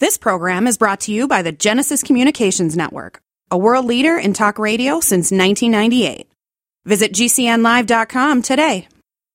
This program is brought to you by the Genesis Communications Network, a world leader in talk radio since 1998. Visit GCNlive.com today.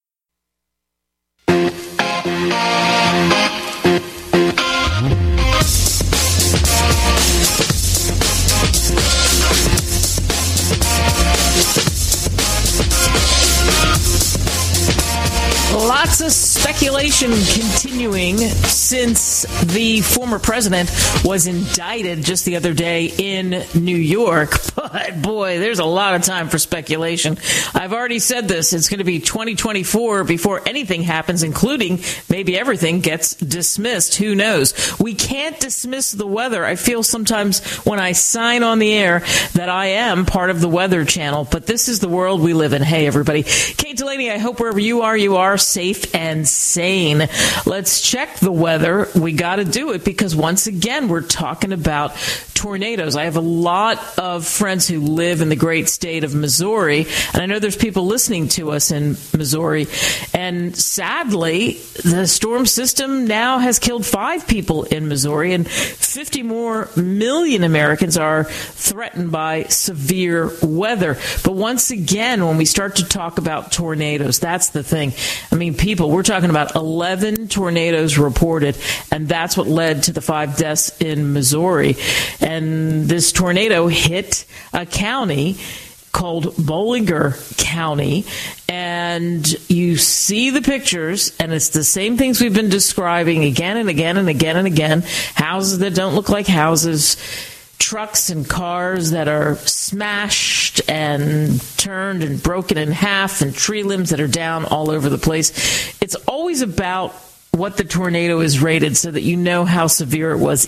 Lots of speculation continuing since the former president was indicted just the other day in New York. But boy, there's a lot of time for speculation. I've already said this. It's going to be 2024 before anything happens, including maybe everything gets dismissed. Who knows? We can't dismiss the weather. I feel sometimes when I sign on the air that I am part of the Weather Channel, but this is the world we live in. Hey, everybody. Kate Delaney, I hope wherever you are safe and sane. Let's check the weather. We got to do it because once again, we're talking about tornadoes. I have a lot of friends who live in the great state of Missouri, and I know there's people listening to us in Missouri. And sadly, the storm system now has killed 5 people in Missouri, and 50 more million Americans are threatened by severe weather. But once again, when we start to talk about tornadoes, that's the thing. I mean, people, we're talking about 11 tornadoes reported, and that's what led to the 5 deaths in Missouri. And this tornado hit a county called Bollinger County, and you see the pictures, and it's the same things we've been describing again and again and again and again. Houses that don't look like houses, trucks and cars that are smashed and turned and broken in half, and tree limbs that are down all over the place. It's always about what the tornado is rated so that you know how severe it was.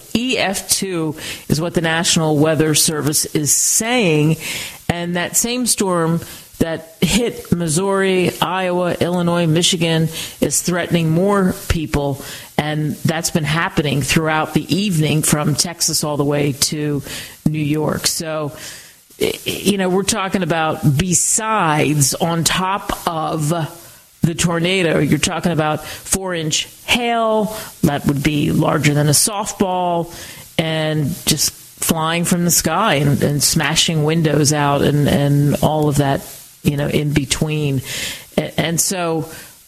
EF2 is what the National Weather Service is saying, and that same storm that hit Missouri, Iowa, Illinois, Michigan is threatening more people, and that's been happening throughout the evening from Texas all the way to New York. So, you know, we're talking about besides, on top of the tornado, you're talking about 4-inch hail that would be larger than a softball and just flying from the sky and smashing windows out and all of that, you know, in between. And so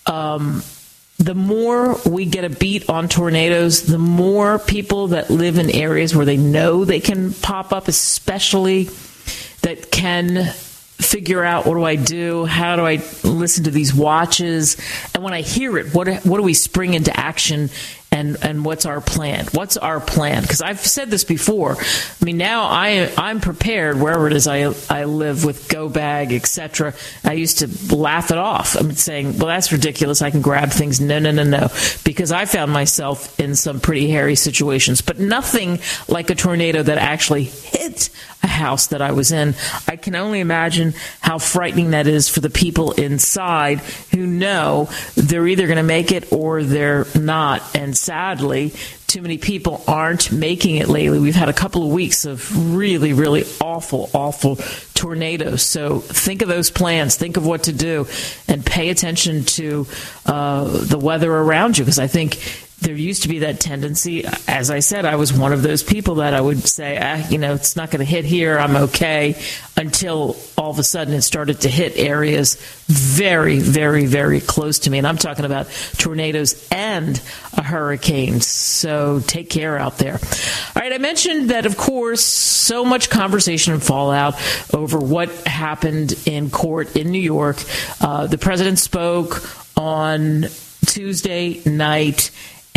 the more we get a beat on tornadoes, the more people that live in areas where they know they can pop up, especially that can figure out, what do I do? How do I listen to these watches? And when I hear it, what do we spring into action? And what's our plan? What's our plan? Because I've said this before. I mean, now I'm prepared wherever it is I live with go bag, etc. I used to laugh it off. I'm saying, well, that's ridiculous. I can grab things. No. Because I found myself in some pretty hairy situations, but nothing like a tornado that actually hit a house that I was in. I can only imagine how frightening that is for the people inside who know they're either going to make it or they're not. And sadly, too many people aren't making it lately. We've had a couple of weeks of really, really awful tornadoes. So think of those plans. Think of what to do and pay attention to the weather around you, because I think there used to be that tendency. As I said, I was one of those people that I would say, it's not going to hit here, I'm okay, until all of a sudden it started to hit areas very, very, very close to me. And I'm talking about tornadoes and a hurricane. So take care out there. All right, I mentioned that, of course, so much conversation and fallout over what happened in court in New York. The president spoke on Tuesday night,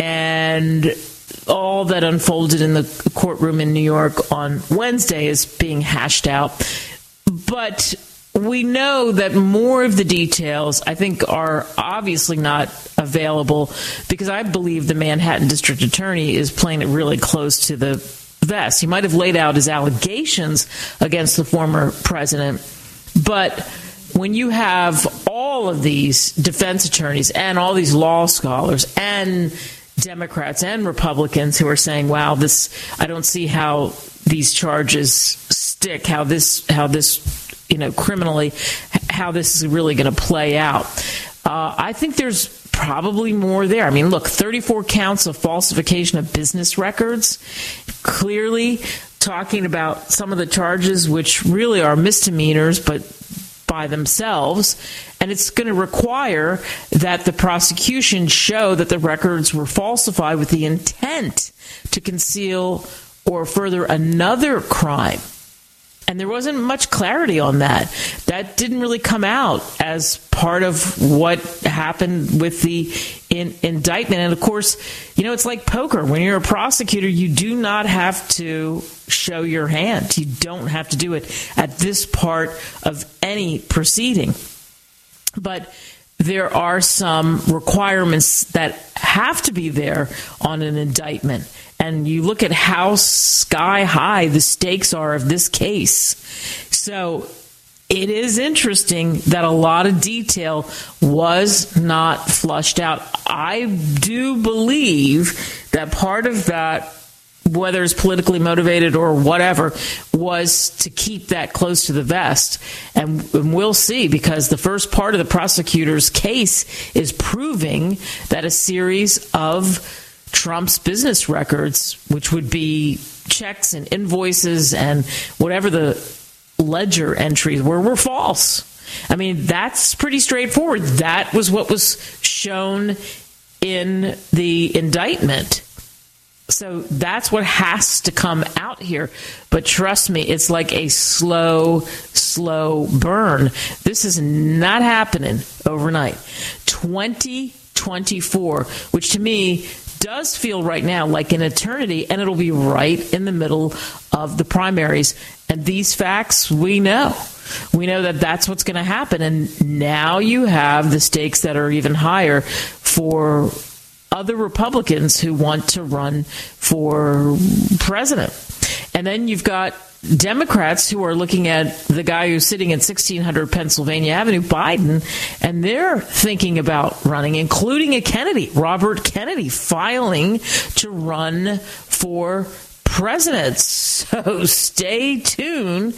and all that unfolded in the courtroom in New York on Wednesday is being hashed out. But we know that more of the details, I think, are obviously not available, because I believe the Manhattan District Attorney is playing it really close to the vest. He might have laid out his allegations against the former president, but when you have all of these defense attorneys and all these law scholars and Democrats and Republicans who are saying, wow, I don't see how these charges stick, how this criminally, how this is really going to play out. I think there's probably more there. I mean, look, 34 counts of falsification of business records, clearly talking about some of the charges which really are misdemeanors, but by themselves. And it's going to require that the prosecution show that the records were falsified with the intent to conceal or further another crime. And there wasn't much clarity on that. That didn't really come out as part of what happened with the indictment. And of course, it's like poker. When you're a prosecutor, you do not have to show your hand. You don't have to do it at this part of any proceeding. But there are some requirements that have to be there on an indictment. And you look at how sky high the stakes are of this case. So it is interesting that a lot of detail was not flushed out. I do believe that part of that, whether it's politically motivated or whatever, was to keep that close to the vest. And we'll see, because the first part of the prosecutor's case is proving that a series of Trump's business records, which would be checks and invoices and whatever the ledger entries were false. I mean, that's pretty straightforward. That was what was shown in the indictment. So that's what has to come out here. But trust me, it's like a slow burn. This is not happening overnight. 2024, which to me does feel right now like an eternity, and it'll be right in the middle of the primaries. And these facts, we know that that's what's going to happen. And now you have the stakes that are even higher for other Republicans who want to run for president. And then you've got Democrats who are looking at the guy who's sitting at 1600 Pennsylvania Avenue, Biden, and they're thinking about running, including a Kennedy, Robert Kennedy, filing to run for president. So stay tuned.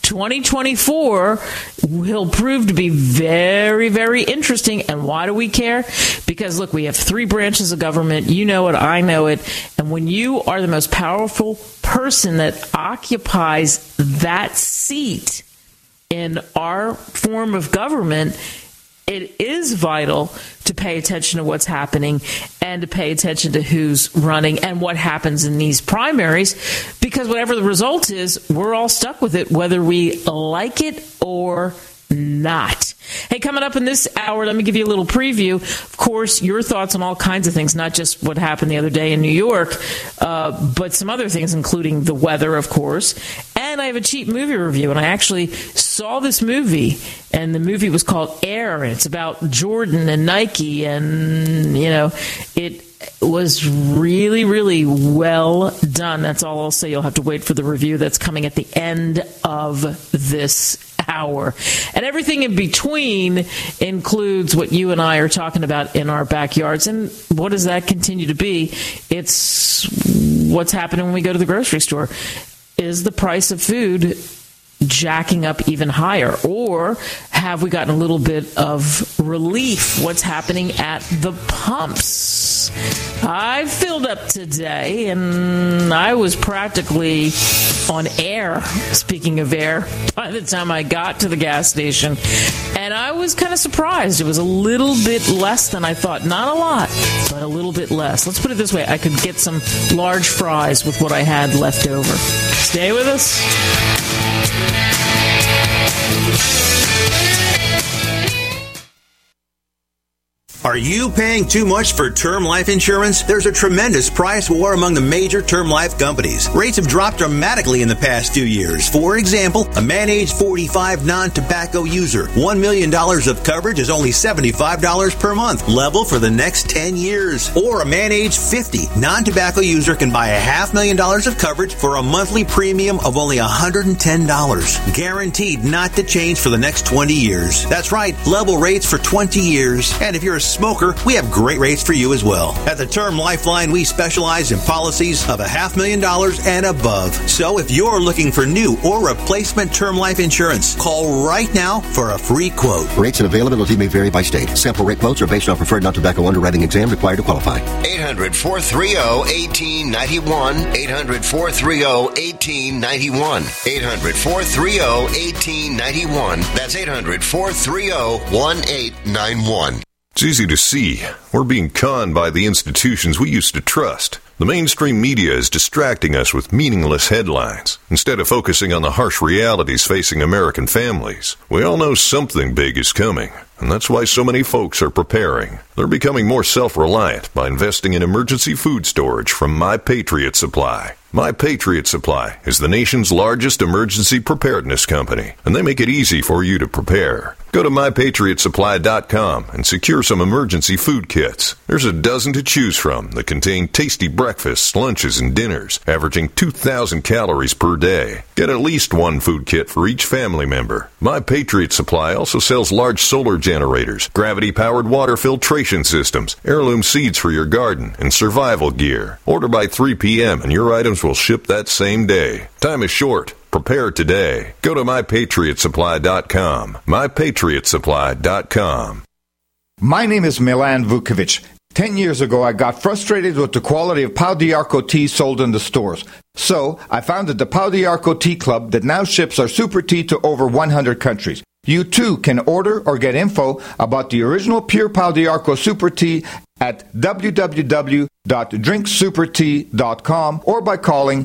2024 will prove to be very, very interesting. And why do we care? Because, look, we have three branches of government. You know it. I know it. And when you are the most powerful person that occupies that seat in our form of government, it is vital to pay attention to what's happening and to pay attention to who's running and what happens in these primaries, because whatever the result is, we're all stuck with it, whether we like it or not. Hey, coming up in this hour, let me give you a little preview. Of course, your thoughts on all kinds of things, not just what happened the other day in New York, but some other things, including the weather, of course. And I have a cheap movie review, and I actually saw this movie, and the movie was called Air, and it's about Jordan and Nike, and, it was really, really well done. That's all I'll say. You'll have to wait for the review that's coming at the end of this hour. And everything in between includes what you and I are talking about in our backyards. And what does that continue to be? It's what's happening when we go to the grocery store. Is the price of food jacking up even higher? Or have we gotten a little bit of relief? What's happening at the pumps? I filled up today, and I was practically on air, speaking of air, by the time I got to the gas station. And I was kind of surprised. It was a little bit less than I thought. Not a lot, but a little bit less. Let's put it this way. I could get some large fries with what I had left over. Stay with us. Are you paying too much for term life insurance? There's a tremendous price war among the major term life companies. Rates have dropped dramatically in the past 2 years. For example, a man age 45 non-tobacco user, $1 million of coverage is only $75 per month, level for the next 10 years. Or a man age 50 non-tobacco user can buy $500,000 of coverage for a monthly premium of only $110, guaranteed not to change for the next 20 years. That's right, level rates for 20 years. And if you're a smoker, we have great rates for you as well. At the Term Lifeline, we specialize in policies of $500,000 and above. So if you're looking for new or replacement term life insurance, call right now for a free quote. Rates and availability may vary by state. Sample rate quotes are based on preferred non-tobacco underwriting exam required to qualify. 800-430-1891. 800-430-1891. 800-430-1891. That's 800-430-1891. It's easy to see. We're being conned by the institutions we used to trust. The mainstream media is distracting us with meaningless headlines instead of focusing on the harsh realities facing American families. We all know something big is coming, and that's why so many folks are preparing. They're becoming more self-reliant by investing in emergency food storage from My Patriot Supply. My Patriot Supply is the nation's largest emergency preparedness company, and they make it easy for you to prepare. Go to MyPatriotSupply.com and secure some emergency food kits. There's a dozen to choose from that contain tasty breakfasts, lunches, and dinners, averaging 2,000 calories per day. Get at least one food kit for each family member. My Patriot Supply also sells large solar generators, gravity-powered water filtration systems, heirloom seeds for your garden, and survival gear. Order by 3 p.m. and your items will ship that same day. Time is short. Prepare today. Go to MyPatriotSupply.com. MyPatriotSupply.com. My name is Milan Vukovic. 10 years ago, I got frustrated with the quality of Pau d'Arco tea sold in the stores. So, I founded the Pau d'Arco Tea Club that now ships our super tea to over 100 countries. You too can order or get info about the original pure Pau d'Arco super tea at www.drinksupertea.com or by calling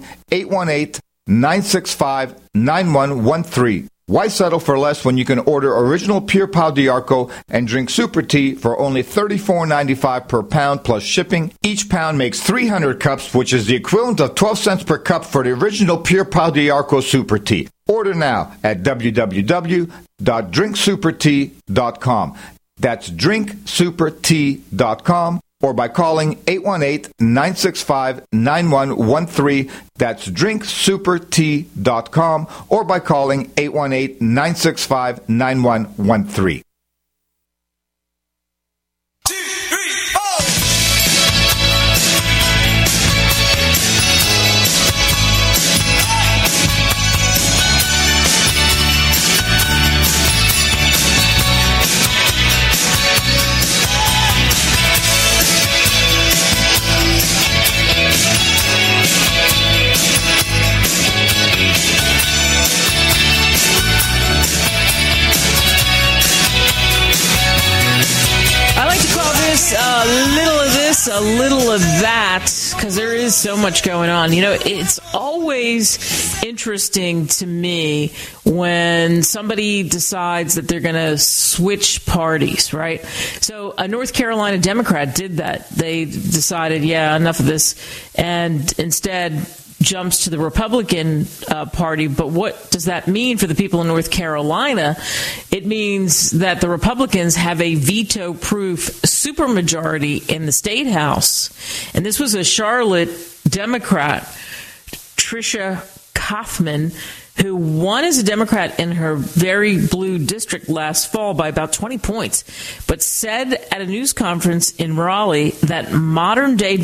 818-965-9113. Why settle for less when you can order original pure Pau d'Arco and drink super tea for only $34.95 per pound plus shipping? Each pound makes 300 cups, which is the equivalent of 12 cents per cup for the original pure Pau d'Arco super tea. Order now at www.drinksupertea.com. That's drinksupertea.com. Or by calling 818-965-9113. That's drinksupertea.com. Or by calling 818-965-9113. A little of this, a little of that, because there is so much going on. You know, it's always interesting to me when somebody decides that they're going to switch parties, right? So a North Carolina Democrat did that. They decided, yeah, enough of this, and instead jumps to the Republican Party. But what does that mean for the people in North Carolina? It means that the Republicans have a veto-proof supermajority in the State House. And this was a Charlotte Democrat, Tricia Kaufman, who won as a Democrat in her very blue district last fall by about 20 points, but said at a news conference in Raleigh that the modern-day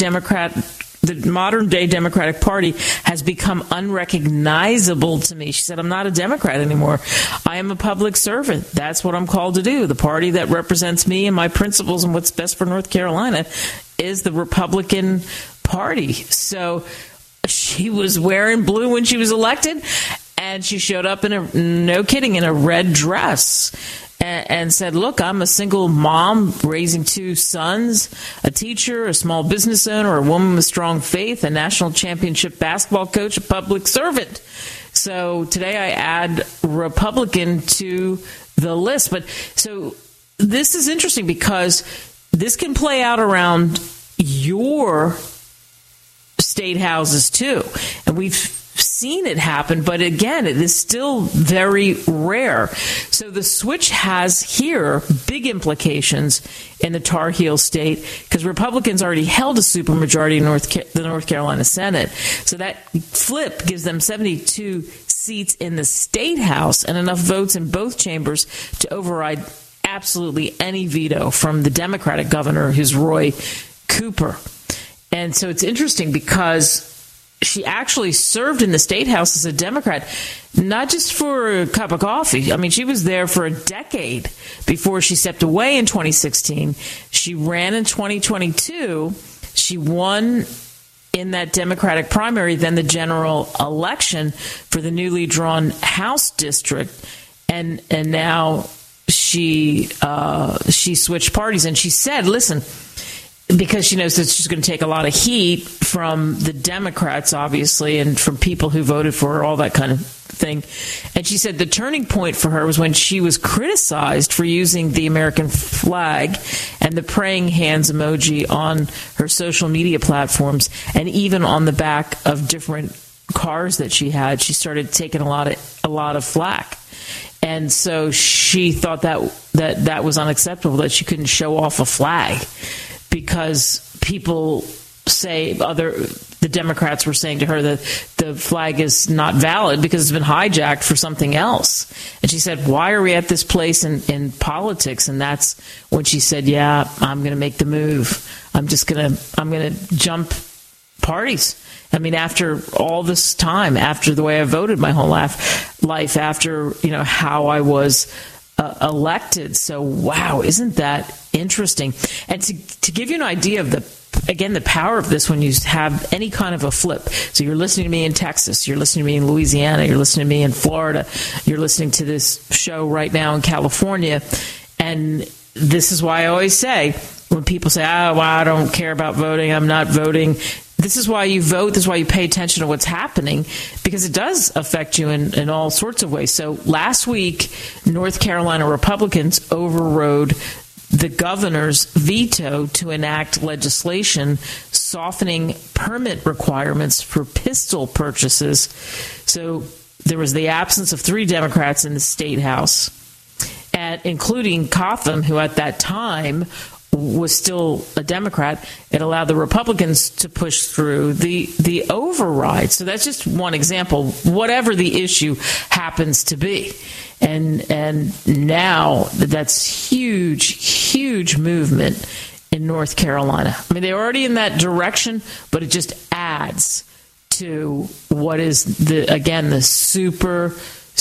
Democratic Party has become unrecognizable to me. She said, I'm not a Democrat anymore. I am a public servant. That's what I'm called to do. The party that represents me and my principles and what's best for North Carolina is the Republican Party. So she was wearing blue when she was elected, and she showed up in a red dress. And said, look, I'm a single mom raising 2 sons, a teacher, a small business owner, a woman with strong faith, a national championship basketball coach, a public servant. So today I add Republican to the list. But so this is interesting because this can play out around your state houses too. And we've seen it happen, but again, it is still very rare. So the switch has here big implications in the Tar Heel state because Republicans already held a supermajority in the North Carolina Senate. So that flip gives them 72 seats in the State House and enough votes in both chambers to override absolutely any veto from the Democratic governor, who's Roy Cooper. And so it's interesting because she actually served in the State House as a Democrat, not just for a cup of coffee. I mean, she was there for a decade before she stepped away in 2016. She ran in 2022. She won in that Democratic primary, then the general election for the newly drawn House district. And now she switched parties. And she said, listen, because she knows that she's going to take a lot of heat from the Democrats, obviously, and from people who voted for her, all that kind of thing. And she said the turning point for her was when she was criticized for using the American flag and the praying hands emoji on her social media platforms, and even on the back of different cars that she had. She started taking a lot of flack. And so she thought that was unacceptable, that she couldn't show off a flag, because people say the Democrats were saying to her that the flag is not valid because it's been hijacked for something else. And she said, why are we at this place in politics? And that's when she said, yeah, I'm going to make the move. I'm going to jump parties. I mean, after all this time, after the way I voted my whole life, after, how I was elected. So, wow, isn't that interesting? And to give you an idea of the power of this, when you have any kind of a flip. So you're listening to me in Texas, you're listening to me in Louisiana, you're listening to me in Florida, you're listening to this show right now in California. And this is why I always say, when people say, I don't care about voting, I'm not voting. This is why you vote. This is why you pay attention to what's happening, because it does affect you in all sorts of ways. So last week, North Carolina Republicans overrode the governor's veto to enact legislation softening permit requirements for pistol purchases. So there was the absence of 3 Democrats in the State House, including Cotham, who at that time was still a Democrat. It allowed the Republicans to push through the override. So that's just one example, whatever the issue happens to be. And now that's huge movement in North Carolina. I mean, they're already in that direction, but it just adds to what is the super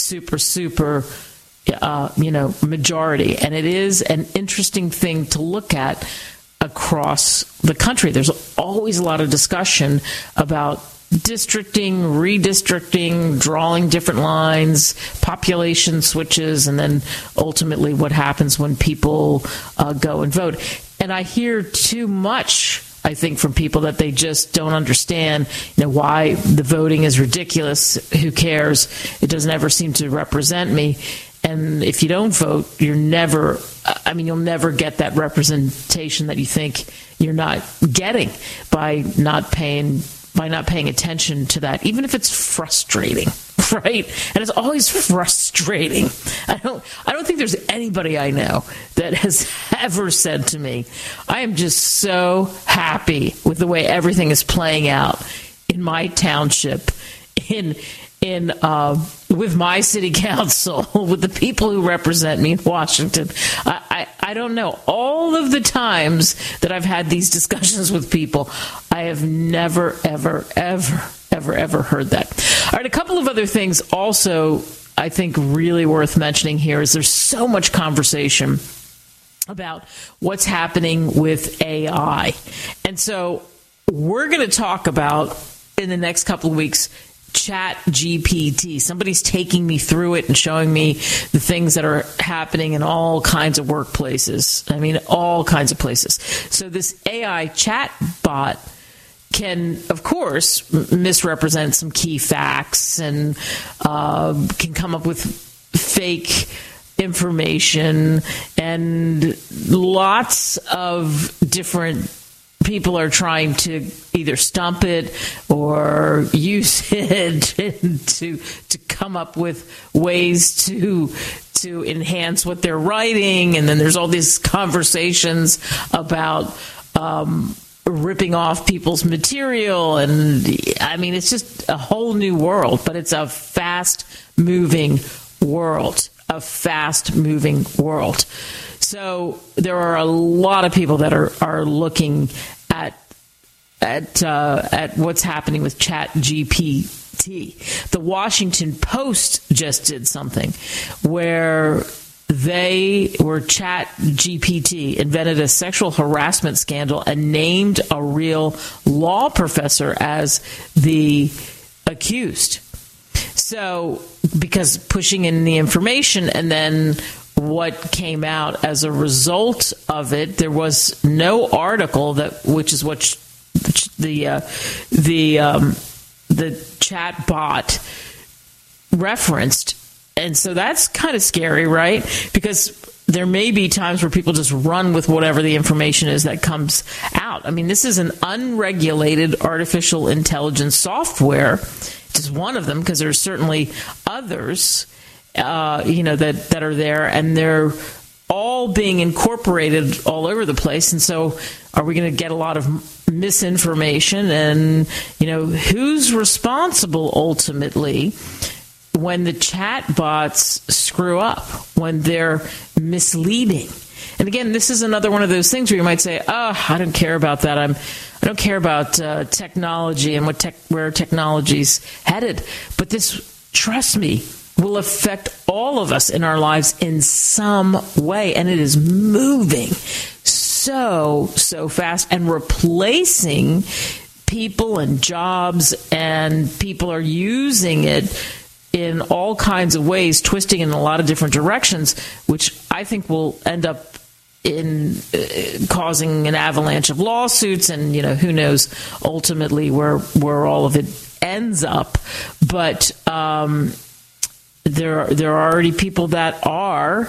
majority. And it is an interesting thing to look at across the country. There's always a lot of discussion about districting, redistricting, drawing different lines, population switches, and then ultimately what happens when people go and vote. And I hear too much, I think, from people that they just don't understand, why the voting is ridiculous. Who cares? It doesn't ever seem to represent me. And if you don't vote, you'll never get that representation that you think you're not getting by not paying attention to that, even if it's frustrating, right? And it's always frustrating. I don't think there's anybody I know that has ever said to me, I am just so happy with the way everything is playing out in my township, with my city council, with the people who represent me in Washington. I don't know. All of the times that I've had these discussions with people, I have never, ever heard that. All right, a couple of other things also I think really worth mentioning here is there's so much conversation about what's happening with AI. And so we're going to talk about, in the next couple of weeks, ChatGPT. Somebody's taking me through it and showing me the things that are happening in all kinds of workplaces. I mean, all kinds of places. So this AI chat bot can, of course, misrepresent some key facts and can come up with fake information, and lots of different people are trying to either stump it or use it to come up with ways to enhance what they're writing. And then there's all these conversations about ripping off people's material. And I mean, it's just a whole new world, but it's a fast-moving world. So there are a lot of people that are looking at what's happening with ChatGPT. The Washington Post just did something where ChatGPT invented a sexual harassment scandal and named a real law professor as the accused. So, because pushing in the information, and then what came out as a result of it, there was no article which is what the chat bot referenced. And so that's kind of scary, right? Because there may be times where people just run with whatever the information is that comes out. I mean, this is an unregulated artificial intelligence software. Just one of them, because there's certainly others, that are there, and they're all being incorporated all over the place. And so are we going to get a lot of misinformation? And, who's responsible ultimately when the chat bots screw up, when they're misleading? And again, this is another one of those things where you might say, I don't care about that. I don't care about technology and where technology's headed. But this, trust me, will affect all of us in our lives in some way. And it is moving so fast and replacing people and jobs, and people are using it in all kinds of ways, twisting in a lot of different directions, which I think will end up in causing an avalanche of lawsuits, and who knows ultimately where all of it ends up. But there are already people that are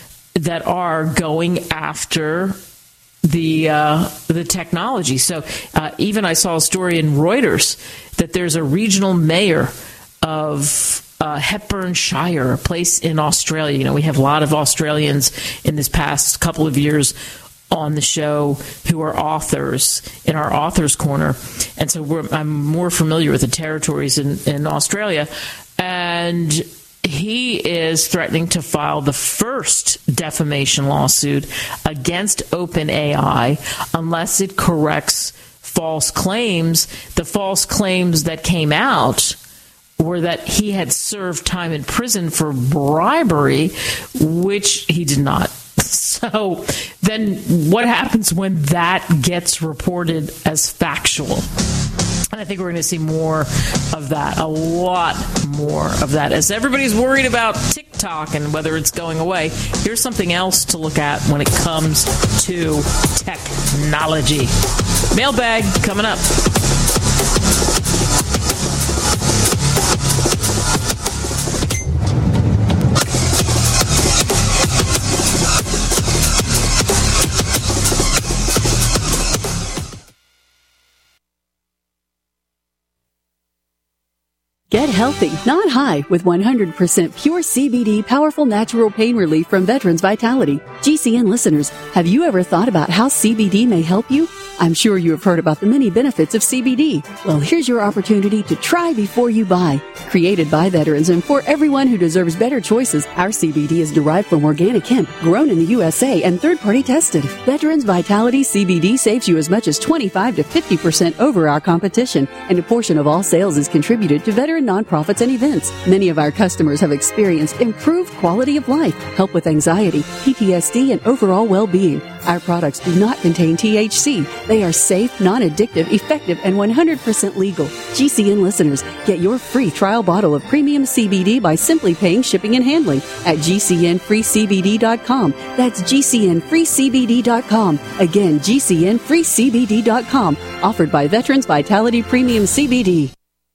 going after the technology. So even I saw a story in Reuters that there's a regional mayor of Hepburnshire, a place in Australia. We have a lot of Australians in this past couple of years on the show who are authors in our Authors Corner. And so I'm more familiar with the territories in Australia. And he is threatening to file the first defamation lawsuit against OpenAI unless it corrects false claims. The false claims that came out were that he had served time in prison for bribery, which he did not. So then what happens when that gets reported as factual? And I think we're going to see more of that, a lot more of that. As everybody's worried about TikTok and whether it's going away, here's something else to look at when it comes to technology. Mailbag coming up. Get healthy, not high, with 100% pure CBD powerful natural pain relief from Veterans Vitality. GCN listeners, have you ever thought about how CBD may help you? I'm sure you have heard about the many benefits of CBD. Well, here's your opportunity to try before you buy. Created by veterans and for everyone who deserves better choices, our CBD is derived from organic hemp, grown in the USA and third-party tested. Veterans Vitality CBD saves you as much as 25 to 50% over our competition, and a portion of all sales is contributed to veteran nonprofits and events. Many of our customers have experienced improved quality of life, help with anxiety, PTSD, and overall well-being. Our products do not contain THC. They are safe, non-addictive, effective, and 100% legal. GCN listeners, get your free trial bottle of premium CBD by simply paying shipping and handling at GCNFreeCBD.com. That's GCNFreeCBD.com. Again, GCNFreeCBD.com. Offered by Veterans Vitality Premium CBD.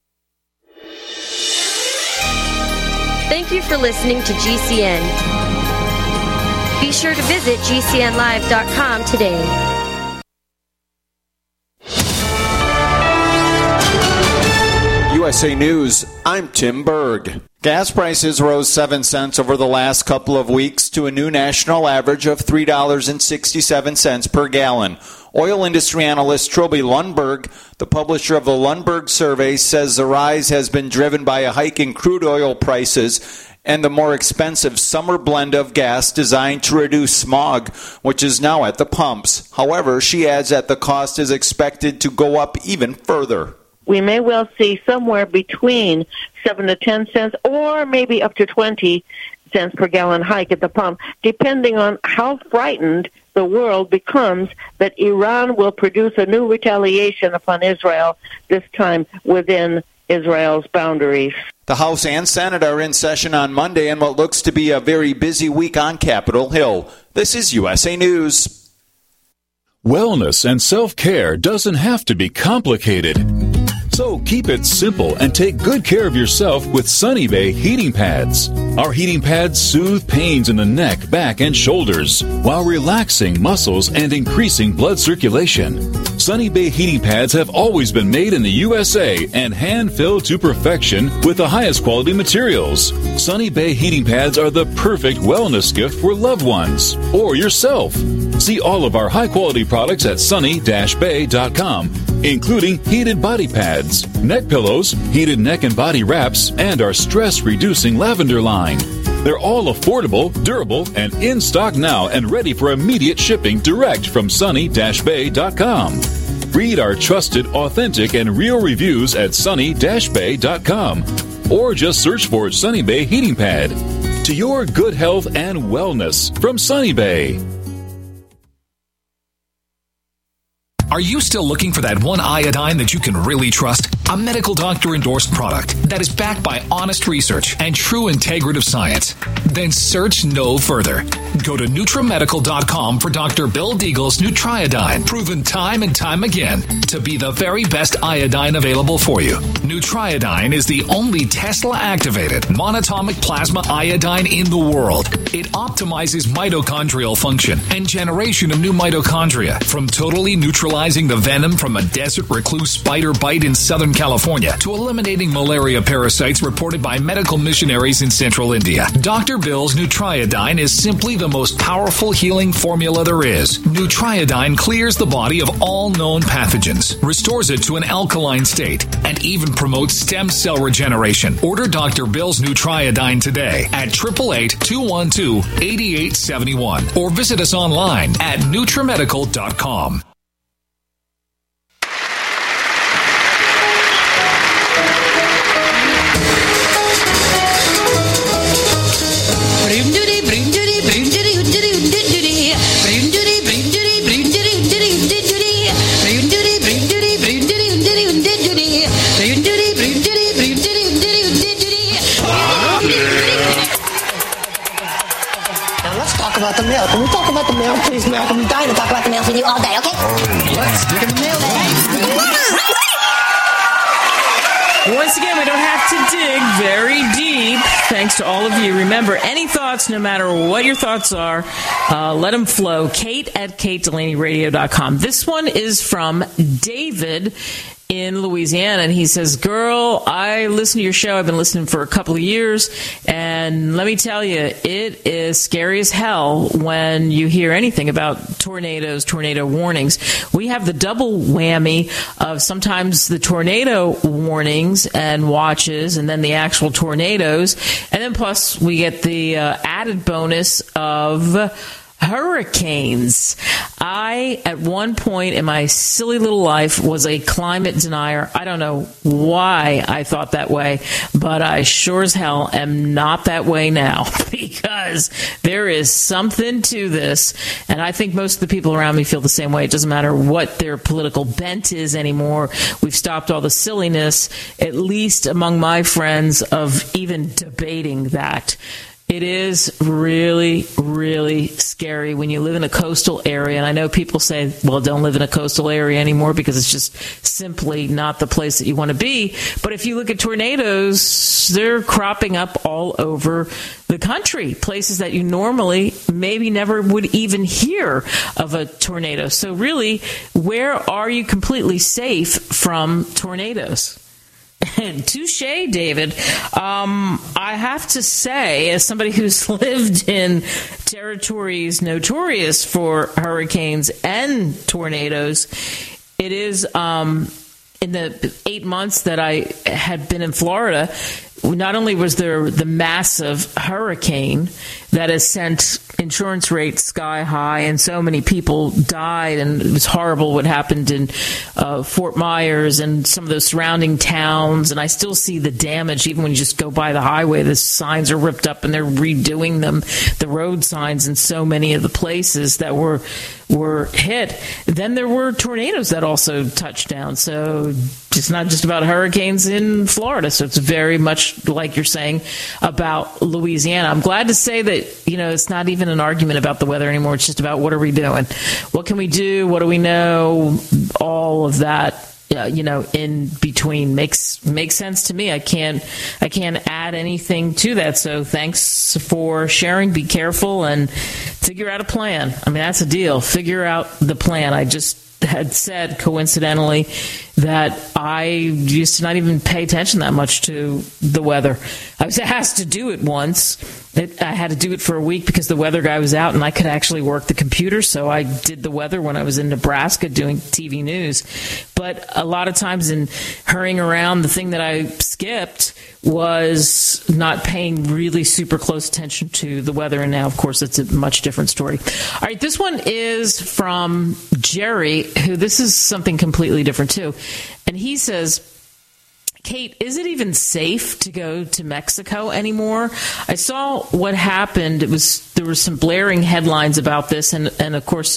Thank you for listening to GCN. Be sure to visit GCNlive.com today. USA News, I'm Tim Berg. Gas prices rose 7 cents over the last couple of weeks to a new national average of $3.67 per gallon. Oil industry analyst Trilby Lundberg, the publisher of the Lundberg survey, says the rise has been driven by a hike in crude oil prices and the more expensive summer blend of gas designed to reduce smog, which is now at the pumps. However, she adds that the cost is expected to go up even further. We may well see somewhere between 7 to 10 cents or maybe up to 20 cents per gallon hike at the pump, depending on how frightened the world becomes that Iran will produce a new retaliation upon Israel, this time within Israel's boundaries. The House and Senate are in session on Monday in what looks to be a very busy week on Capitol Hill. This is USA News. Wellness and self-care doesn't have to be complicated. So keep it simple and take good care of yourself with Sunny Bay heating pads. Our heating pads soothe pains in the neck, back, and shoulders while relaxing muscles and increasing blood circulation. Sunny Bay heating pads have always been made in the USA and hand-filled to perfection with the highest quality materials. Sunny Bay heating pads are the perfect wellness gift for loved ones or yourself. See all of our high-quality products at sunny-bay.com, including heated body pads, neck pillows, heated neck and body wraps, and our stress-reducing lavender line. They're all affordable, durable, and in stock now and ready for immediate shipping direct from sunny-bay.com. Read our trusted, authentic, and real reviews at sunny-bay.com or just search for Sunny Bay Heating Pad. To your good health and wellness from Sunny Bay. Are you still looking for that one iodine that you can really trust? A medical doctor-endorsed product that is backed by honest research and true integrative science? Then search no further. Go to NutriMedical.com for Dr. Bill Deagle's Nutriodine, proven time and time again to be the very best iodine available for you. Nutriodine is the only Tesla-activated monatomic plasma iodine in the world. It optimizes mitochondrial function and generation of new mitochondria from totally neutralizing the venom from a desert recluse spider bite in Southern California to eliminating malaria parasites reported by medical missionaries in central India. Dr. Bill's Nutriodine is simply the most powerful healing formula there is. Nutriodine clears the body of all known pathogens, restores it to an alkaline state, and even promotes stem cell regeneration. Order Dr. Bill's Nutriodine today at 888-212-8871 or visit us online at NutriMedical.com. About the mail. Can we talk about the mail, please, Malcolm? I'm dying to talk about the mail with you all day, okay? Let's get the mail. Once again, we don't have to dig very deep. Thanks to all of you. Remember, any thoughts, no matter what your thoughts are, let them flow. Kate@KateDelaneyRadio.com. This one is from David in Louisiana, and he says, girl, I listen to your show. I've been listening for a couple of years, and let me tell you, it is scary as hell when you hear anything about tornadoes, tornado warnings. We have the double whammy of sometimes the tornado warnings and watches, and then the actual tornadoes, and then plus we get the added bonus of hurricanes. I, at one point in my silly little life, was a climate denier. I don't know why I thought that way, but I sure as hell am not that way now, because there is something to this, and I think most of the people around me feel the same way. It doesn't matter what their political bent is anymore. We've stopped all the silliness, at least among my friends, of even debating that. It is really, really scary when you live in a coastal area. And I know people say, well, don't live in a coastal area anymore because it's just simply not the place that you want to be. But if you look at tornadoes, they're cropping up all over the country, places that you normally maybe never would even hear of a tornado. So really, where are you completely safe from tornadoes? Touche, David. I have to say, as somebody who's lived in territories notorious for hurricanes and tornadoes, it is in the 8 months that I had been in Florida, not only was there the massive hurricane that has sent insurance rates sky high, and so many people died, and it was horrible what happened in Fort Myers and some of those surrounding towns, and I still see the damage even when you just go by the highway. The signs are ripped up and they're redoing them, the road signs in so many of the places that were hit. Then there were tornadoes that also touched down, so it's not just about hurricanes in Florida. So it's very much like you're saying about Louisiana. I'm glad to say that, it's not even an argument about the weather anymore. It's just about what are we doing? What can we do? What do we know? All of that, in between makes sense to me. I can't add anything to that. So thanks for sharing. Be careful and figure out a plan. I mean, that's a deal. Figure out the plan. I just had said, coincidentally, that I used to not even pay attention that much to the weather. I was asked to do it once. I had to do it for a week because the weather guy was out and I could actually work the computer, so I did the weather when I was in Nebraska doing TV news. But a lot of times in hurrying around, the thing that I skipped was not paying really super close attention to the weather, and now, of course, it's a much different story. All right, this one is from Jerry, who this is something completely different, too. And he says, Kate, is it even safe to go to Mexico anymore? I saw what happened. There were some blaring headlines about this, and of course,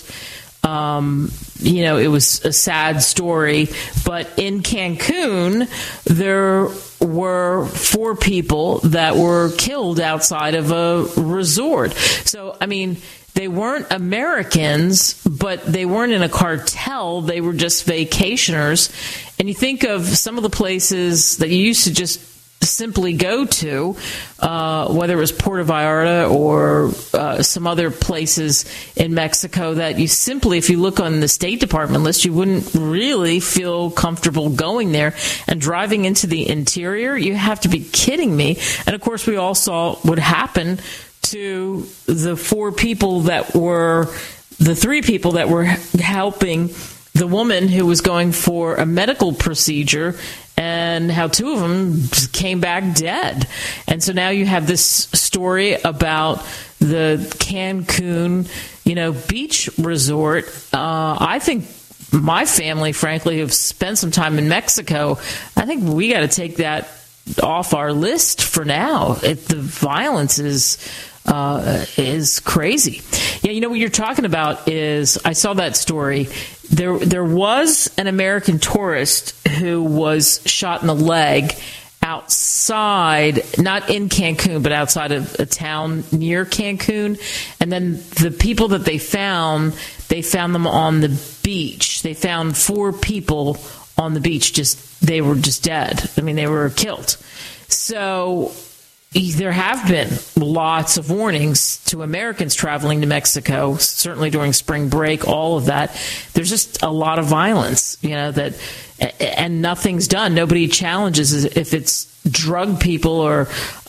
it was a sad story. But in Cancun, there were 4 people that were killed outside of a resort. So, I mean, they weren't Americans, but they weren't in a cartel. They were just vacationers. And you think of some of the places that you used to just simply go to, whether it was Puerto Vallarta or some other places in Mexico that you simply, if you look on the State Department list, you wouldn't really feel comfortable going there. And driving into the interior, you have to be kidding me. And, of course, we all saw what happened to the 3 people that were helping the woman who was going for a medical procedure, and how 2 of them came back dead. And so now you have this story about the Cancun, beach resort. I think my family, frankly, have spent some time in Mexico. I think we got to take that off our list for now. The violence is crazy. Yeah, what you're talking about is, I saw that story. There was an American tourist who was shot in the leg outside, not in Cancun, but outside of a town near Cancun. And then the people that they found them on the beach. They found 4 people on the beach. They were just dead. I mean, they were killed. So there have been lots of warnings to Americans traveling to Mexico, certainly during spring break, all of that. There's just a lot of violence, and nothing's done. Nobody challenges if it's drug people or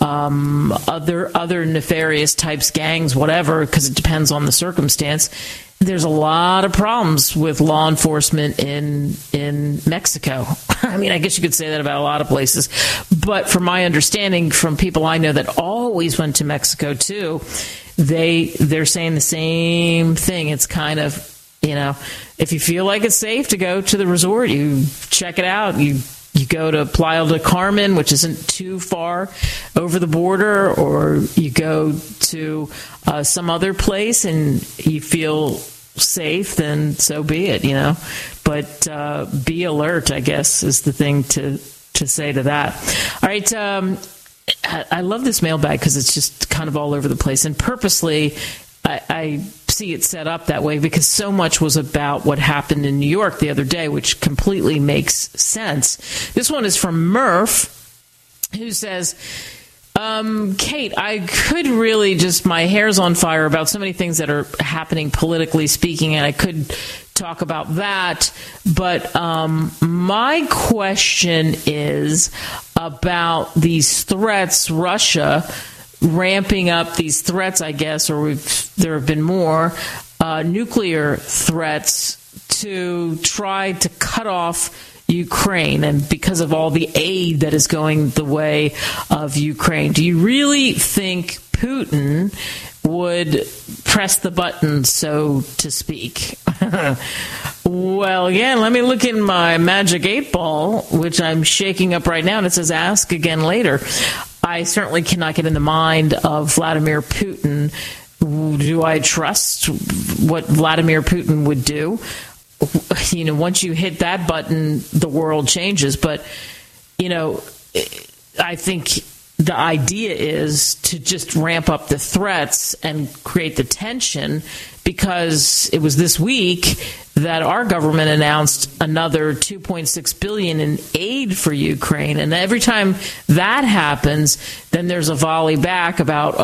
other nefarious types, gangs, whatever, because it depends on the circumstance. There's a lot of problems with law enforcement in Mexico. I mean, I guess you could say that about a lot of places. But from my understanding, from people I know that always went to Mexico too, they're saying the same thing. It's kind of, if you feel like it's safe to go to the resort, you check it out. You go to Playa del Carmen, which isn't too far over the border, or you go to some other place and you feel safe, then so be it, But be alert, I guess, is the thing to say to that. All right, I love this mailbag because it's just kind of all over the place. And purposely, I see it set up that way because so much was about what happened in New York the other day, which completely makes sense. This one is from Murph, who says, Kate, I could really my hair's on fire about so many things that are happening politically speaking, and I could talk about that. But my question is about these threats, Russia ramping up these threats, I guess, or there have been more nuclear threats to try to cut off Ukraine and because of all the aid that is going the way of Ukraine. Do you really think Putin would press the button, so to speak? Well, again, let me look in my magic 8 ball, which I'm shaking up right now, and it says ask again later. I certainly cannot get in the mind of Vladimir Putin. Do I trust what Vladimir Putin would do? You know, once you hit that button, the world changes. But, you know, I think the idea is to just ramp up the threats and create the tension, because it was this week that our government announced another $2.6 billion in aid for Ukraine. And every time that happens, then there's a volley back about,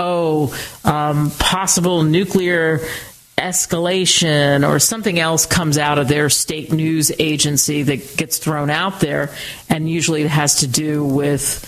possible nuclear escalation or something else comes out of their state news agency that gets thrown out there. And usually it has to do with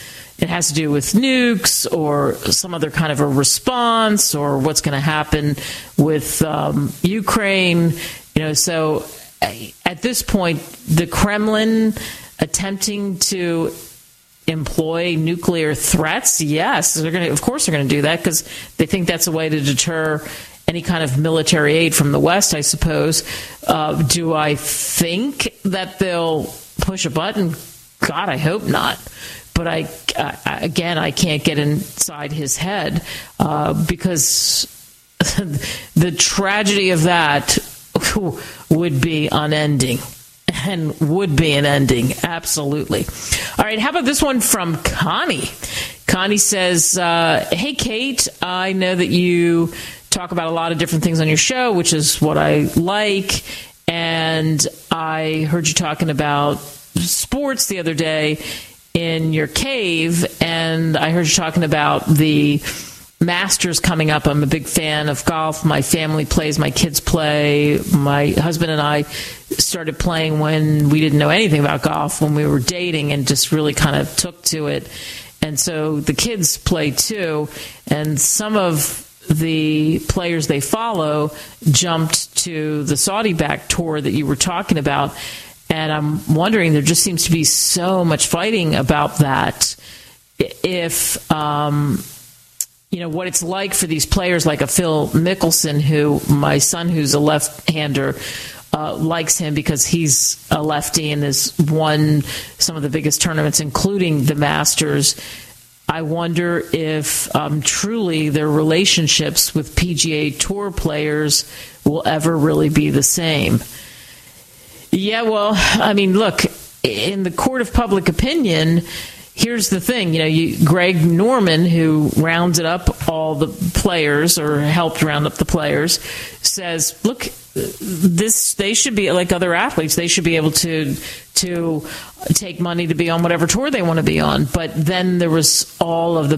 nukes or some other kind of a response or what's going to happen with Ukraine. You know, so at this point, the Kremlin attempting to employ nuclear threats, yes, of course they're going to do that, because they think that's a way to deter any kind of military aid from the West, I suppose. Do I think that they'll push a button? God, I hope not. But I can't get inside his head because the tragedy of that would be unending. And would be an ending, absolutely. All right, how about this one from Connie? Connie says, hey, Kate, I know that you talk about a lot of different things on your show, which is what I like. And I heard you talking about sports the other day in your cave, and I heard you talking about the Masters coming up. I'm a big fan of golf. My family plays, my kids play. My husband and I started playing when we didn't know anything about golf, when we were dating, and just really kind of took to it. And so the kids play too, and some of the players they follow jumped to the Saudi-backed tour that you were talking about. And I'm wondering, there just seems to be so much fighting about that. If, what it's like for these players like a Phil Mickelson, who my son, who's a left-hander, likes him because he's a lefty and has won some of the biggest tournaments, including the Masters. I wonder if truly their relationships with PGA Tour players will ever really be the same. Yeah, well, I mean, look, in the court of public opinion, here's the thing. Greg Norman, who rounded up all the players or helped round up the players, says, look, they should be like other athletes. They should be able to take money to be on whatever tour they want to be on. But then there was all of the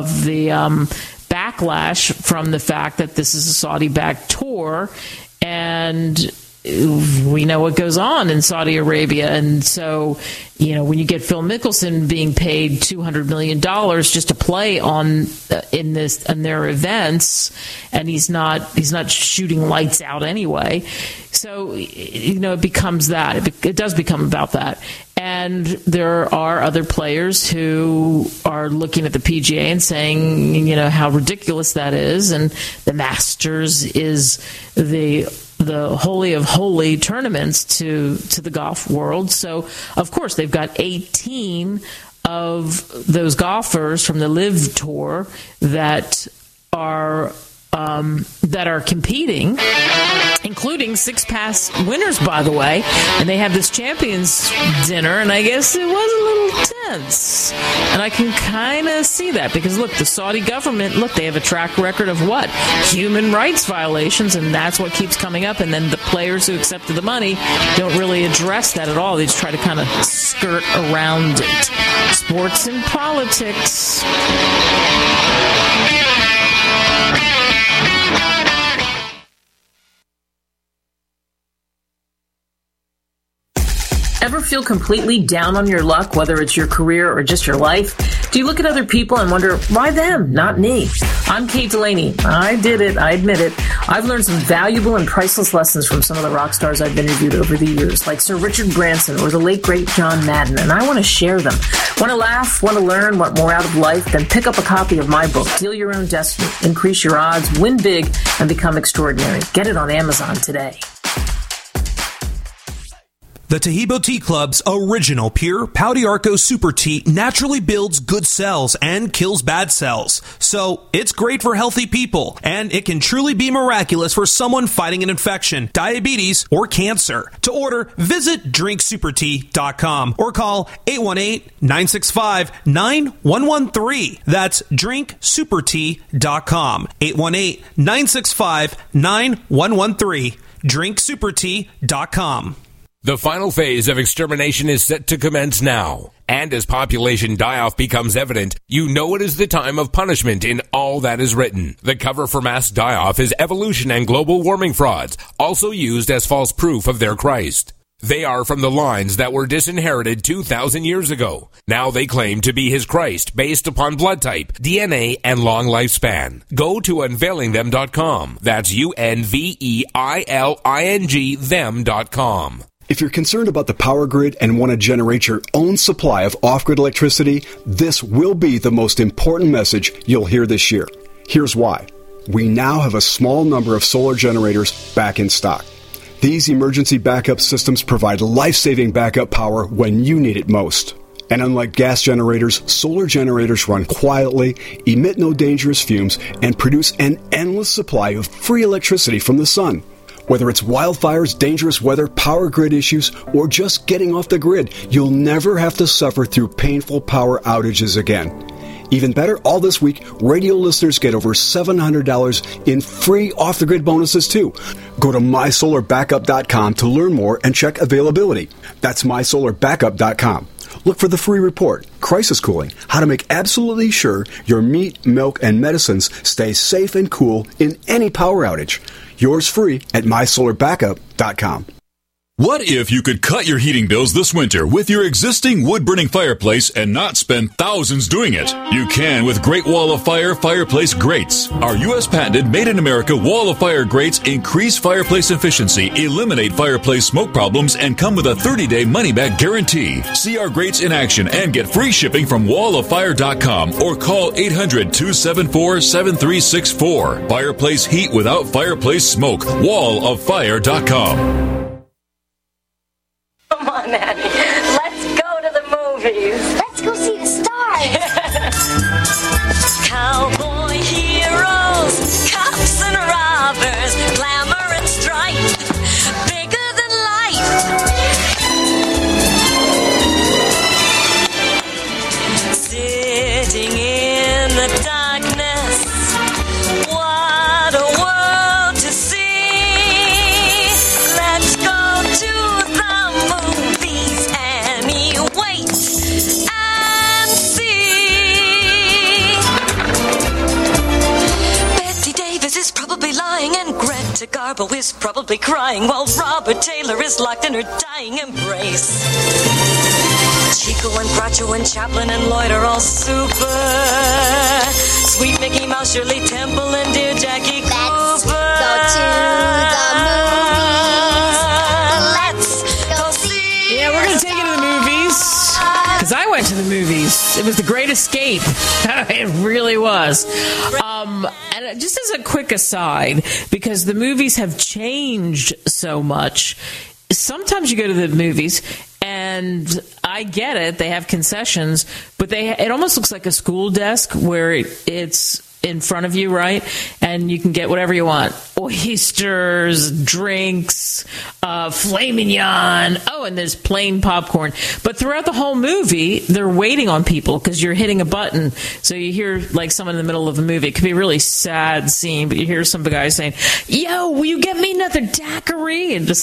backlash from the fact that this is a Saudi-backed tour, and we know what goes on in Saudi Arabia. And so, when you get Phil Mickelson being paid $200 million just to play in their events, and he's not shooting lights out anyway. So, it becomes that. It does become about that. And there are other players who are looking at the PGA and saying, how ridiculous that is. And the Masters is the holy of holy tournaments to the golf world. So, of course, they've got 18 of those golfers from the LIV Tour that are competing, including 6 past winners, by the way. And they have this champions dinner, and I guess it was a little tense. And I can kind of see that because, look, the Saudi government, they have a track record of what? Human rights violations, and that's what keeps coming up. And then the players who accepted the money don't really address that at all. They just try to kind of skirt around it. Sports and politics. Ever feel completely down on your luck, whether it's your career or just your life? Do you look at other people and wonder, why them, not me? I'm Kate Delaney. I did it. I admit it. I've learned some valuable and priceless lessons from some of the rock stars I've interviewed over the years, like Sir Richard Branson or the late, great John Madden, and I want to share them. Want to laugh, want to learn, want more out of life? Then pick up a copy of my book, Deal Your Own Destiny, Increase Your Odds, Win Big, and Become Extraordinary. Get it on Amazon today. The Tahibo Tea Club's original pure Pau d'Arco Super Tea naturally builds good cells and kills bad cells. So it's great for healthy people, and it can truly be miraculous for someone fighting an infection, diabetes, or cancer. To order, visit drinksupertea.com or call 818-965-9113. That's drinksupertea.com. 818-965-9113. drinksupertea.com. The final phase of extermination is set to commence now. And as population die-off becomes evident, you know it is the time of punishment in all that is written. The cover for mass die-off is evolution and global warming frauds, also used as false proof of their Christ. They are from the lines that were disinherited 2,000 years ago. Now they claim to be his Christ based upon blood type, DNA, and long lifespan. Go to unveilingthem.com. That's UNVEILING them.com. If you're concerned about the power grid and want to generate your own supply of off-grid electricity, this will be the most important message you'll hear this year. Here's why. We now have a small number of solar generators back in stock. These emergency backup systems provide life-saving backup power when you need it most. And unlike gas generators, solar generators run quietly, emit no dangerous fumes, and produce an endless supply of free electricity from the sun. Whether it's wildfires, dangerous weather, power grid issues, or just getting off the grid, you'll never have to suffer through painful power outages again. Even better, all this week, radio listeners get over $700 in free off-the-grid bonuses, too. Go to mysolarbackup.com to learn more and check availability. That's mysolarbackup.com. Look for the free report, Crisis Cooling, how to make absolutely sure your meat, milk, and medicines stay safe and cool in any power outage. Yours free at mysolarbackup.com. What if you could cut your heating bills this winter with your existing wood-burning fireplace and not spend thousands doing it? You can with Great Wall of Fire fireplace grates. Our U.S. patented made-in-America Wall of Fire grates increase fireplace efficiency, eliminate fireplace smoke problems, and come with a 30-day money-back guarantee. See our grates in action and get free shipping from walloffire.com or call 800-274-7364. Fireplace heat without fireplace smoke. walloffire.com. Come on, Annie. Let's go to the movies. Let's go see the stars. Cowboy heroes, cops and robbers, glamour and strife, bigger than life. Sitting in the darkness, what a world to see. Let's go to the movies, Annie, wait and see. Bette Davis is probably lying and Greta Garbo is probably crying while Robert Taylor is locked in her dying embrace. Chico and Groucho and Chaplin and Lloyd are all super. Sweet Mickey Mouse, Shirley Temple, and dear Jackie Cooper. Let's go to the movies. Let's go see. Yeah, we're going to take you to the movies. Because I went to the movies. It was the great escape. It really was. And just as a quick aside, because the movies have changed so much, sometimes you go to the movies and I get it, they have concessions, but it almost looks like a school desk where it's in front of you, right? And you can get whatever you want. Oysters, drinks, filet mignon. Oh, and there's plain popcorn. But throughout the whole movie, they're waiting on people because you're hitting a button. So you hear like someone in the middle of a movie. It could be a really sad scene, but you hear some guy saying, "Yo, will you get me another daiquiri?" And just like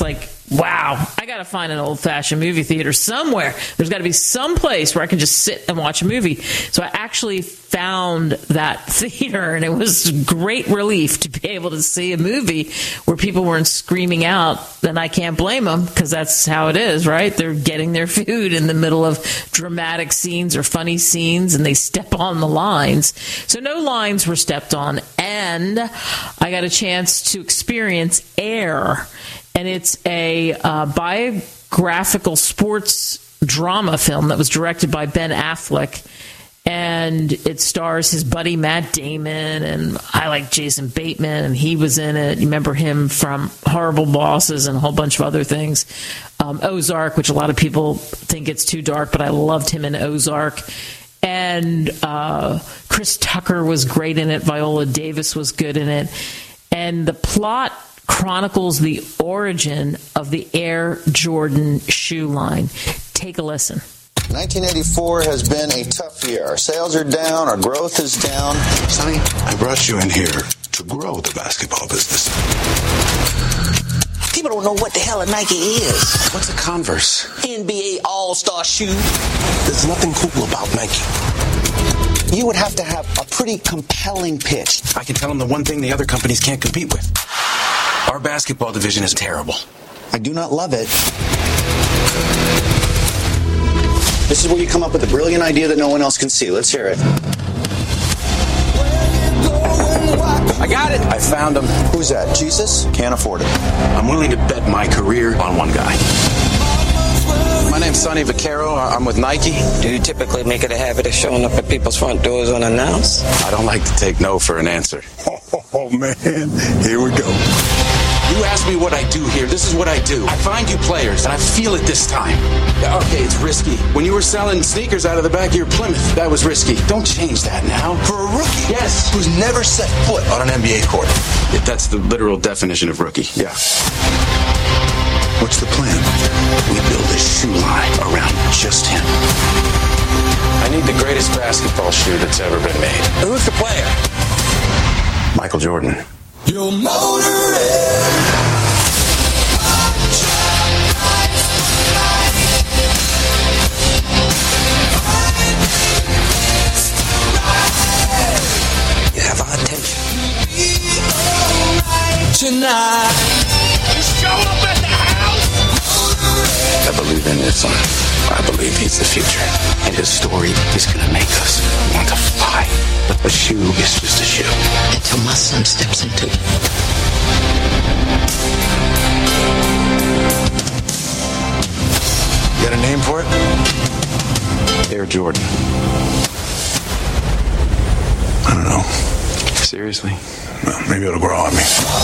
wow, I got to find an old-fashioned movie theater somewhere. There's got to be some place where I can just sit and watch a movie. So I actually found that theater, and it was great relief to be able to see a movie where people weren't screaming out. Then I can't blame them, because that's how it is, right? They're getting their food in the middle of dramatic scenes or funny scenes, and they step on the lines. So no lines were stepped on, and I got a chance to experience Air. And it's a biographical sports drama film that was directed by Ben Affleck. And it stars his buddy Matt Damon, and I like Jason Bateman, and he was in it. You remember him from Horrible Bosses and a whole bunch of other things. Ozark, which a lot of people think it's too dark, but I loved him in Ozark. And Chris Tucker was great in it. Viola Davis was good in it. And the plot chronicles the origin of the Air Jordan shoe line. Take a listen. 1984 has been a tough year. Our sales are down, our growth is down. Sonny, I brought you in here to grow the basketball business. People don't know what the hell a Nike is. What's a Converse? NBA All-Star shoe. There's nothing cool about Nike. You would have to have a pretty compelling pitch. I can tell them the one thing the other companies can't compete with. Our basketball division is terrible. I do not love it. This is where you come up with a brilliant idea that no one else can see. Let's hear it. I got it. I found him. Who's that? Jesus? Can't afford it. I'm willing to bet my career on one guy. My name's Sonny Vaccaro. I'm with Nike. Do you typically make it a habit of showing up at people's front doors unannounced? I don't like to take no for an answer. Oh, man. Here we go. You ask me what I do here. This is what I do. I find you players, and I feel it this time. Okay, it's risky. When you were selling sneakers out of the back of your Plymouth, that was risky. Don't change that now. For a rookie? Yes. Who's never set foot on an NBA court. Yeah, that's the literal definition of rookie. Yeah. What's the plan? We build a shoe line around just him. I need the greatest basketball shoe that's ever been made. Who's the player? Michael Jordan. Your motor You have our attention. tonight. Show up at the house! I believe in this son. I believe he's the future. And his story is going to make us want to fly. But a shoe is just a shoe. Until my son steps into it. You got a name for it? Air Jordan. I don't know. Seriously? Well, maybe it'll grow on me.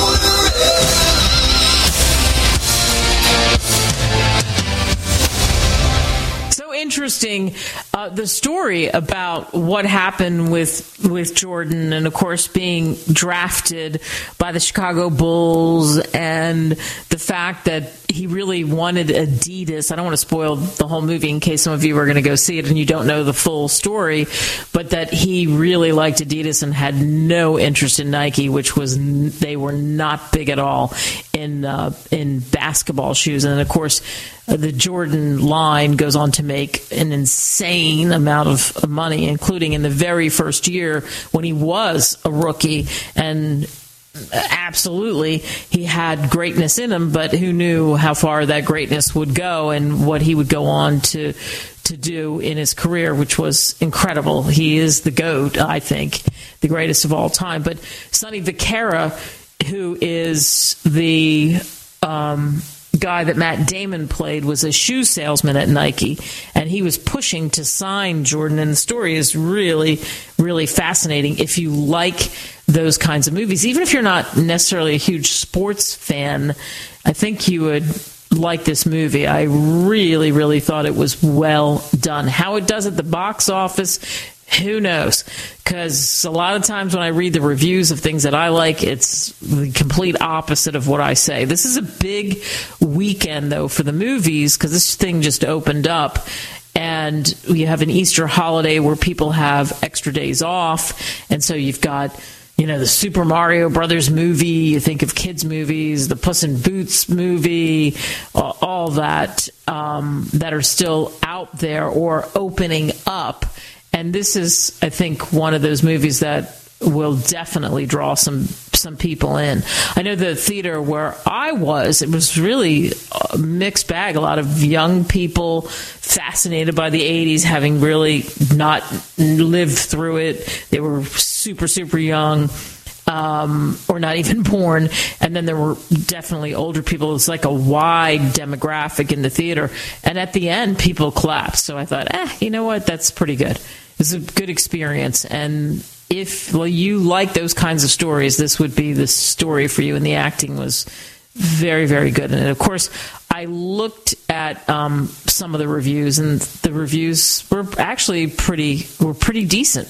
Interesting, the story about what happened with Jordan, and of course being drafted by the Chicago Bulls, and the fact that he really wanted Adidas. I don't want to spoil the whole movie in case some of you are going to go see it and you don't know the full story, but that he really liked Adidas and had no interest in Nike, which was they were not big at all in basketball shoes. And of course, the Jordan line goes on to make an insane amount of money, including in the very first year when he was a rookie. And absolutely, he had greatness in him, but who knew how far that greatness would go and what he would go on to do in his career, which was incredible. He is the GOAT, I think, the greatest of all time. But Sonny Vaccaro, who is the guy that Matt Damon played, was a shoe salesman at Nike, and he was pushing to sign Jordan. And the story is really, really fascinating if you like those kinds of movies. Even if you're not necessarily a huge sports fan, I think you would like this movie. I really, really thought it was well done. How it does at the box office, who knows? Because a lot of times when I read the reviews of things that I like, it's the complete opposite of what I say. This is a big weekend, though, for the movies, because this thing just opened up. And you have an Easter holiday where people have extra days off. And so you've got the Super Mario Brothers movie, you think of kids' movies, the Puss in Boots movie, all that that are still out there or opening up. And this is, I think, one of those movies that will definitely draw some people in. I know the theater where I was, it was really a mixed bag. A lot of young people fascinated by the 80s, having really not lived through it. They were super, super young. Or not even born. And then there were definitely older people. It was like a wide demographic in the theater. And at the end, people clapped. So I thought, you know what? That's pretty good. It's a good experience. And if you like those kinds of stories, this would be the story for you. And the acting was very, very good. And of course, I looked at some of the reviews, and the reviews were actually pretty decent.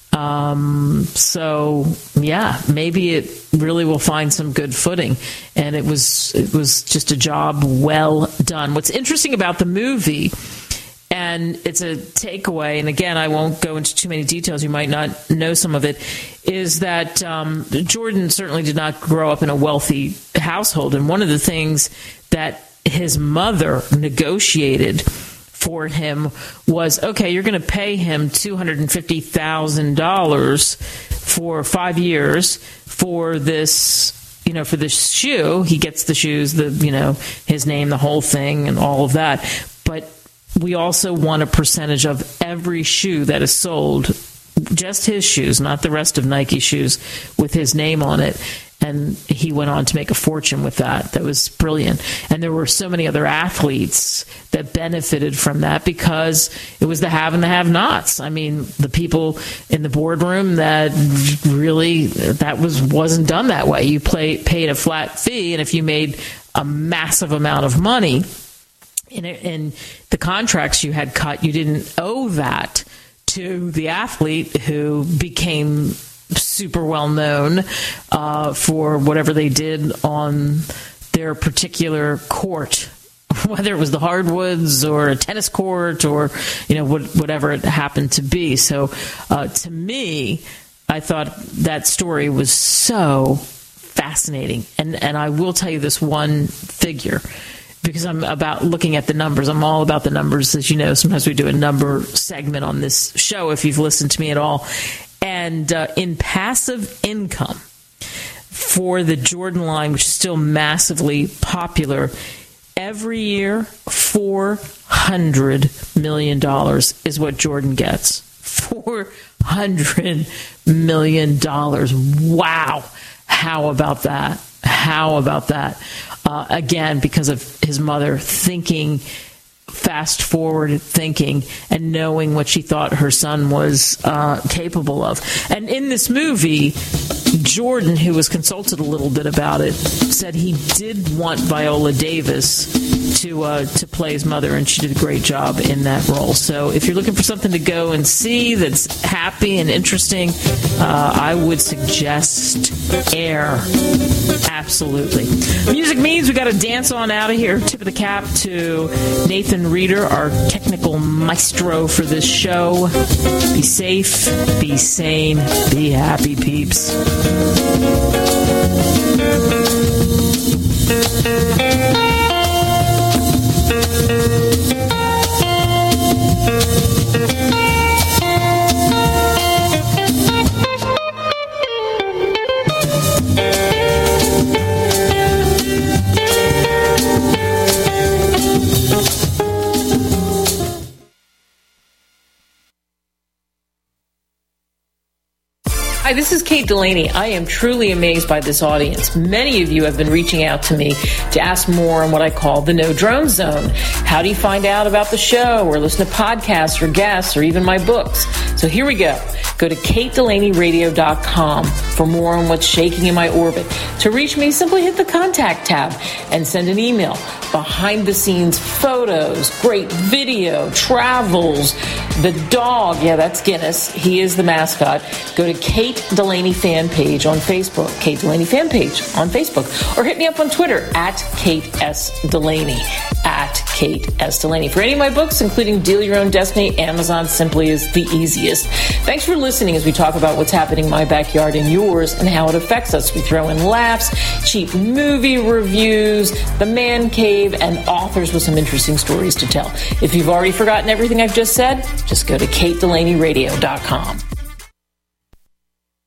So yeah, maybe it really will find some good footing. And it was just a job well done. What's interesting about the movie, and it's a takeaway, and again, I won't go into too many details, you might not know some of it, is that Jordan certainly did not grow up in a wealthy household. And one of the things that his mother negotiated for him was, okay, you're going to pay him $250,000 for 5 years for this, for this shoe. He gets the shoes, his name, the whole thing, and all of that. But we also want a percentage of every shoe that is sold, just his shoes, not the rest of Nike shoes, with his name on it. And he went on to make a fortune with that. That was brilliant. And there were so many other athletes that benefited from that because it was the have and the have-nots. I mean, the people in the boardroom that really, wasn't done that way. You paid a flat fee, and if you made a massive amount of money in the contracts you had cut, you didn't owe that to the athlete who became super well known for whatever they did on their particular court, whether it was the hardwoods or a tennis court or whatever it happened to be. So to me, I thought that story was so fascinating. And I will tell you this one figure, because I'm about looking at the numbers. I'm all about the numbers. As you know, sometimes we do a number segment on this show if you've listened to me at all. And in passive income for the Jordan line, which is still massively popular, every year $400 million is what Jordan gets. $400 million. Wow. How about that? How about that? Again, because of his mother thinking, fast forward thinking, and knowing what she thought her son was capable of. And in this movie, Jordan, who was consulted a little bit about it, said he did want Viola Davis to play his mother, and she did a great job in that role. So if you're looking for something to go and see that's happy and interesting, I would suggest Air. Absolutely. Music means we got to dance on out of here. Tip of the cap to Nathan Reeder, our technical maestro for this show. Be safe, be sane, be happy, peeps. Hi, this is Kate Delaney. I am truly amazed by this audience. Many of you have been reaching out to me to ask more on what I call the No Drone Zone. How do you find out about the show or listen to podcasts or guests or even my books? So here we go. Go to KateDelaneyRadio.com for more on what's shaking in my orbit. To reach me, simply hit the contact tab and send an email. Behind the scenes photos, great video, travels, the dog. Yeah, that's Guinness. He is the mascot. Go to Kate Delaney fan page on Facebook. Kate Delaney fan page on Facebook. Or hit me up on Twitter at Kate S. Delaney. At Kate S. Delaney. For any of my books, including Deal Your Own Destiny, Amazon simply is the easiest. Thanks for listening as we talk about what's happening in my backyard and yours. outdoors and how it affects us. We throw in laughs, cheap movie reviews, the man cave, and authors with some interesting stories to tell. If you've already forgotten everything I've just said, just go to KateDelaneyRadio.com.